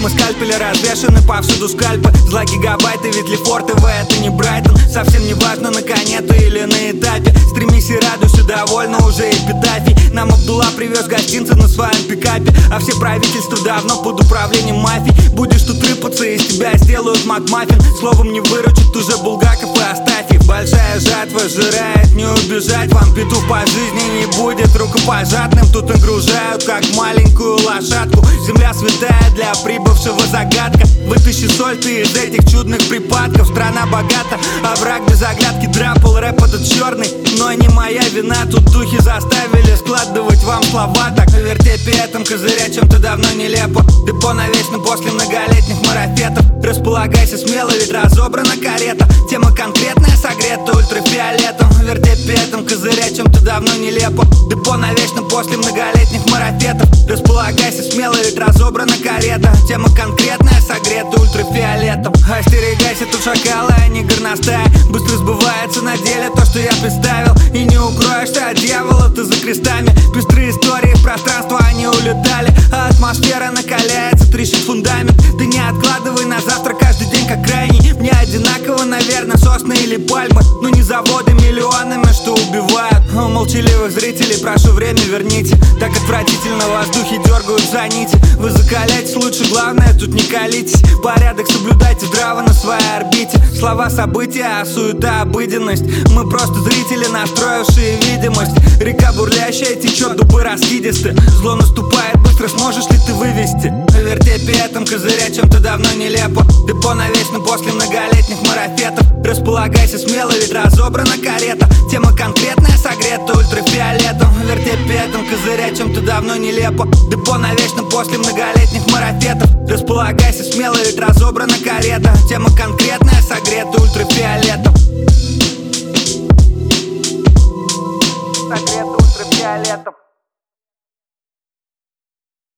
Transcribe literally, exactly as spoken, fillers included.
Мы скальпели развешаны, повсюду скальпы. Зла гигабайты, ведь Лефорт ТВ это не Брайтон. Совсем не важно, на коне ты или на этапе. Стремись и радуйся, довольно уже эпитафий. Нам Абдулла привез гостинцы на своем пикапе, а все правительства давно под управлением мафии. Будешь тут рыпаться, из тебя сделают макмаффин. Словом не выручит уже Булгаков и Астафьев. Большая жатва жирает, не убежать. Вам петух по жизни не будет рукопожатным. Тут нагружают, как маленькую лошадку. Земля святая, для прибывшего загадка. Вытащи соль ты из этих чудных припадков. Страна богата, а враг без оглядки драпал. Рэп этот черный, но не моя вина. Тут духи заставили складывать вам слова. Так на вертепе этом козыря чем-то давно нелепо. Депо навечно после многолетних марафетов. Располагайся смело, ведь разобрана карета. Тема конкретная, согрета ультрафиолетом. В вертепе этом козыря чем-то давно нелепо. Депо навечно после многолетних марафетов. Располагайся смело, ведь разобрана карета. Тема конкретная, согрета ультрафиолетом. Остерегайся, тут шакалы, а не горностая. Быстро сбывается на деле то, что я представил. И не укроешься от дьявола ты за крестами. Пестрые истории в пространство, они улетали. А атмосфера накаляется, трещит фундамент. Ты не откладывай на завтра каждый день как крайний. Мне одинаково, наверное, сосны или пальмы. Но не заводы миллионами, что убивают. У молчаливых зрителей прошу время верните. Так отвратительно воздухи дергают за нити. Вы закаляйтесь лучше, главное тут не колитесь. Порядок соблюдайте здраво на своей орбите. Слова события, а суета обыденность. Мы просто зрители, настроившие видимость. Река бурлящая течет, дубы раскидисты. Зло наступает быстро, сможешь ли ты вывести? В вертепе этом козыря чем-то давно нелепо. Депо навечно после многолетних марафетов. Располагайся смело, ведь разобрана карета. Тема конкретная, согрета ультрафиолетом. В вертепе этом козыря чем-то давно нелепо. Депо навечно после многолетних марафетов. Располагайся смело, ведь разобрана карета. Тема конкретная, согрета ультрафиолетом. Согрета ультрафиолетом.